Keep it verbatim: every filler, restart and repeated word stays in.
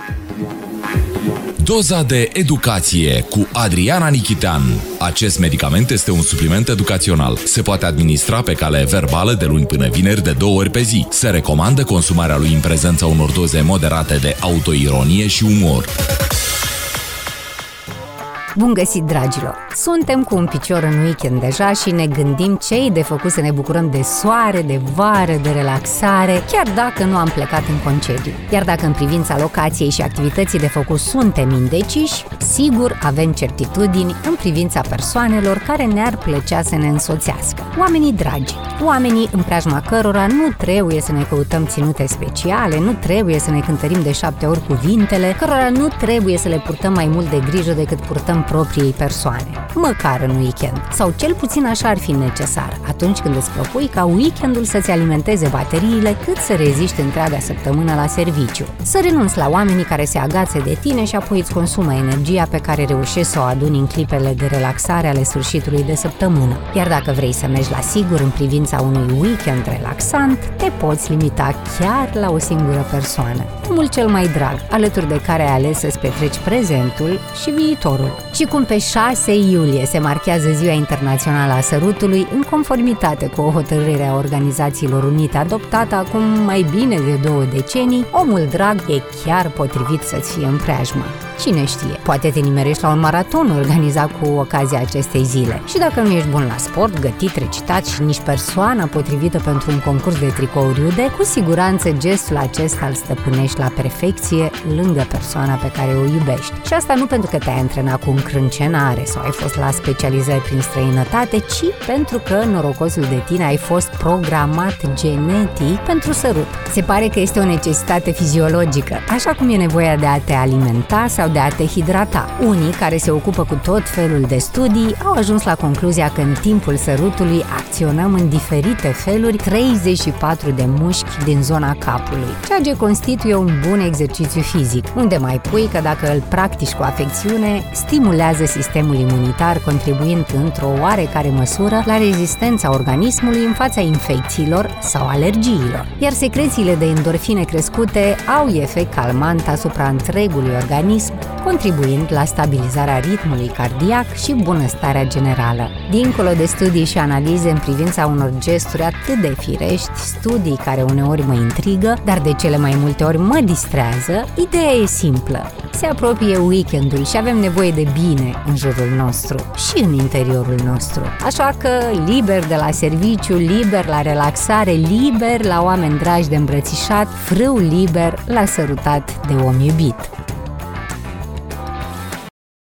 Doza de educație cu Adriana Nichitean. Acest medicament este un supliment educațional. Se poate administra pe cale verbală de luni până vineri de două ori pe zi. Se recomandă consumarea lui în prezența unor doze moderate de autoironie și umor. Bun găsit, dragilor! Suntem cu un picior în weekend deja și ne gândim ce-i de făcut să ne bucurăm de soare, de vară, de relaxare, chiar dacă nu am plecat în concediu. Iar dacă în privința locației și activității de făcut suntem indeciși, sigur avem certitudini în privința persoanelor care ne-ar plăcea să ne însoțească. Oamenii dragi, oamenii în preajma cărora nu trebuie să ne căutăm ținute speciale, nu trebuie să ne cântărim de șapte ori cuvintele, cărora nu trebuie să le purtăm mai mult de grijă decât purtăm propriei persoane, măcar în weekend. Sau cel puțin așa ar fi necesar, atunci când îți propui ca weekendul să-ți alimenteze bateriile cât să reziști întreaga săptămână la serviciu. Să renunți la oamenii care se agață de tine și apoi îți consumă energia pe care reușești să o aduni în clipele de relaxare ale sfârșitului de săptămână. Iar dacă vrei să mergi la sigur în privința unui weekend relaxant, te poți limita chiar la o singură persoană, omul cel mai drag, alături de care ai ales să-ți petreci prezentul și viitorul. Și cum pe șase iulie se marchează Ziua Internațională a Sărutului, în conformitate cu o hotărâre a Organizațiilor Unite adoptată acum mai bine de două decenii, omul drag e chiar potrivit să-ți fie în preajmă. Cine știe, poate te nimerești la un maraton organizat cu ocazia acestei zile. Și dacă nu ești bun la sport, gătit, recitat și nici persoana potrivită pentru un concurs de tricouri iude, cu siguranță gestul acesta îl stăpânești la perfecție lângă persoana pe care o iubești. Și asta nu pentru că te-ai antrenat cu încrâncenare sau ai fost la specializări prin străinătate, ci pentru că norocosul de tine ai fost programat genetic pentru sărut. Se pare că este o necesitate fiziologică, așa cum e nevoia de a te alimenta sau de a te hidrata. Unii care se ocupă cu tot felul de studii au ajuns la concluzia că în timpul sărutului acționăm în diferite feluri treizeci și patru de mușchi din zona capului, ceea ce constituie un bun exercițiu fizic, unde mai pui că dacă îl practici cu afecțiune, stimulează sistemul imunitar, contribuind într-o oarecare măsură la rezistența organismului în fața infecțiilor sau alergiilor. Iar secrețiile de endorfine crescute au efect calmant asupra întregului organism, contribuind la stabilizarea ritmului cardiac și bunăstarea generală. Dincolo de studii și analize în privința unor gesturi atât de firești, studii care uneori mă intrigă, dar de cele mai multe ori mă distrează, ideea e simplă. Se apropie weekendul și avem nevoie de bine în jurul nostru și în interiorul nostru. Așa că liber de la serviciu, liber la relaxare, liber la oameni dragi de îmbrățișat, frâu liber la sărutat de om iubit.